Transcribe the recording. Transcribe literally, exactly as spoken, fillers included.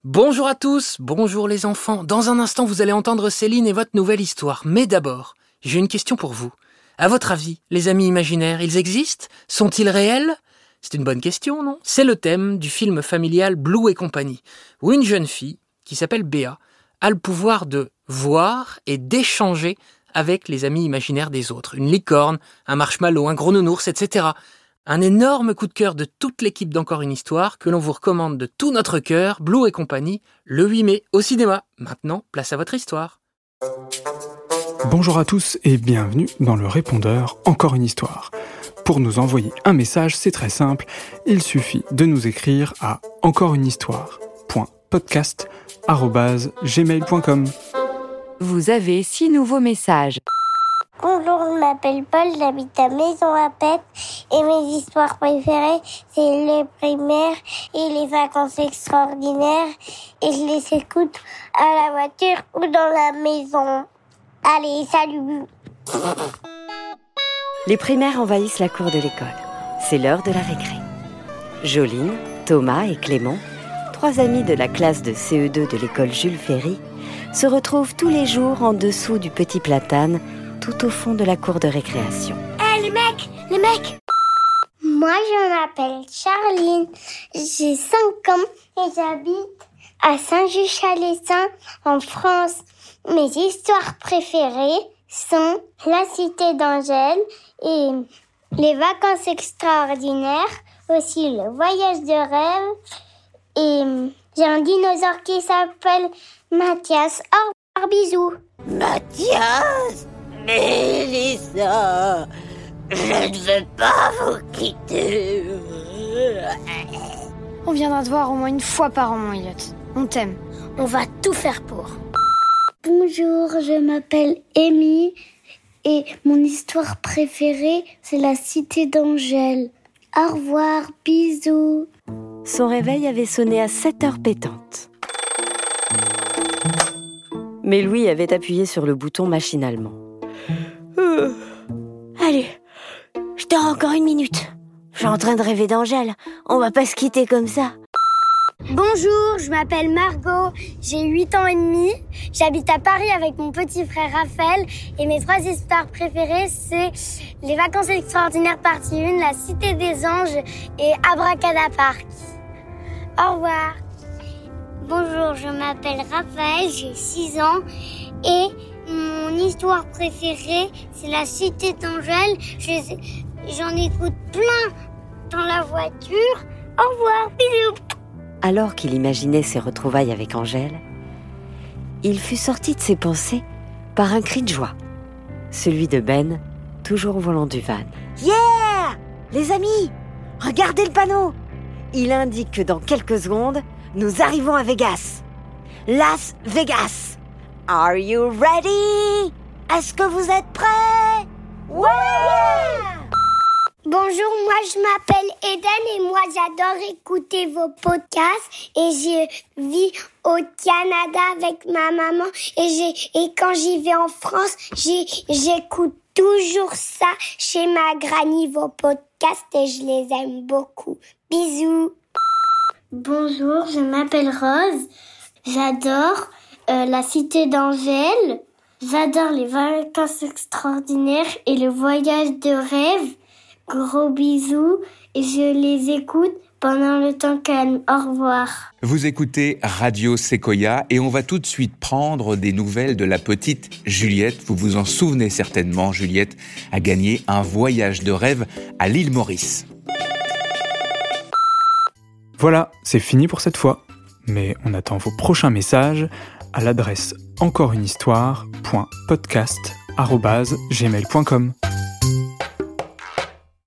Bonjour à tous, bonjour les enfants. Dans un instant, vous allez entendre Céline et votre nouvelle histoire. Mais d'abord, j'ai une question pour vous. À votre avis, les amis imaginaires, ils existent ? Sont-ils réels ? C'est une bonne question, non ? C'est le thème du film familial Blue et compagnie, où une jeune fille, qui s'appelle Béa, a le pouvoir de voir et d'échanger avec les amis imaginaires des autres. Une licorne, un marshmallow, un gros nounours, et cetera. Un énorme coup de cœur de toute l'équipe d'Encore une histoire que l'on vous recommande de tout notre cœur, Blue et compagnie, le huit mai au cinéma. Maintenant, place à votre histoire. Bonjour à tous et bienvenue dans le répondeur Encore une histoire. Pour nous envoyer un message, c'est très simple, il suffit de nous écrire à encoreunehistoire point podcast arobase gmail point com. Vous avez six nouveaux messages. Bonjour, je m'appelle Paul, j'habite à Maison-Rapette et mes histoires préférées, c'est les primaires et les vacances extraordinaires et je les écoute à la voiture ou dans la maison. Allez, salut! Les primaires envahissent la cour de l'école. C'est l'heure de la récré. Joline, Thomas et Clément, trois amis de la classe de C E deux de l'école Jules Ferry, se retrouvent tous les jours en dessous du petit platane, tout au fond de la cour de récréation. Hé, hey, les mecs, les mecs! Moi, je m'appelle Charline, j'ai cinq ans et j'habite à Saint-Just-Chalestin, en France. Mes histoires préférées sont La Cité d'Angèle et Les Vacances extraordinaires, aussi Le Voyage de rêve. Et j'ai un dinosaure qui s'appelle Mathias. Au revoir, bisous. Mathias, Mélissa, je ne veux pas vous quitter. On viendra te voir au moins une fois par an, mon Elliot. On t'aime. On va tout faire pour. Bonjour, je m'appelle Amy et mon histoire préférée, c'est La Cité d'Angèle. Au revoir, bisous. Son réveil avait sonné à sept heures pétantes. Mais Louis avait appuyé sur le bouton machinalement. Euh, allez, je dors encore une minute. Je suis en train de rêver d'Angèle. On va pas se quitter comme ça. Bonjour, je m'appelle Margot, j'ai huit ans et demi, j'habite à Paris avec mon petit frère Raphaël et mes trois histoires préférées, c'est Les Vacances extraordinaires partie un, La Cité des Anges et Abracadapark. Au revoir. Bonjour, je m'appelle Raphaël, j'ai six ans et mon histoire préférée, c'est La Cité d'Angèle. Je, j'en écoute plein dans la voiture. Au revoir, bisous. Alors qu'il imaginait ses retrouvailles avec Angèle, il fut sorti de ses pensées par un cri de joie, celui de Ben, toujours au volant du van. Yeah! Les amis, regardez le panneau! Il indique que dans quelques secondes, nous arrivons à Vegas. Las Vegas! Are you ready? Est-ce que vous êtes prêts? Ouais! Bonjour, moi je m'appelle Eden et moi j'adore écouter vos podcasts et je vis au Canada avec ma maman et, j'ai, et quand j'y vais en France, j'ai, j'écoute toujours ça chez ma granny, vos podcasts, et je les aime beaucoup. Bisous. Bonjour, je m'appelle Rose, j'adore euh, La Cité d'Angèle, j'adore Les Vacances extraordinaires et Le Voyage de rêve. Gros bisous et je les écoute pendant le temps calme. Au revoir. Vous écoutez Radio Sequoia et on va tout de suite prendre des nouvelles de la petite Juliette. Vous vous en souvenez certainement, Juliette a gagné un voyage de rêve à l'île Maurice. Voilà, c'est fini pour cette fois. Mais on attend vos prochains messages à l'adresse encoreunehistoire point podcast arobase gmail point com.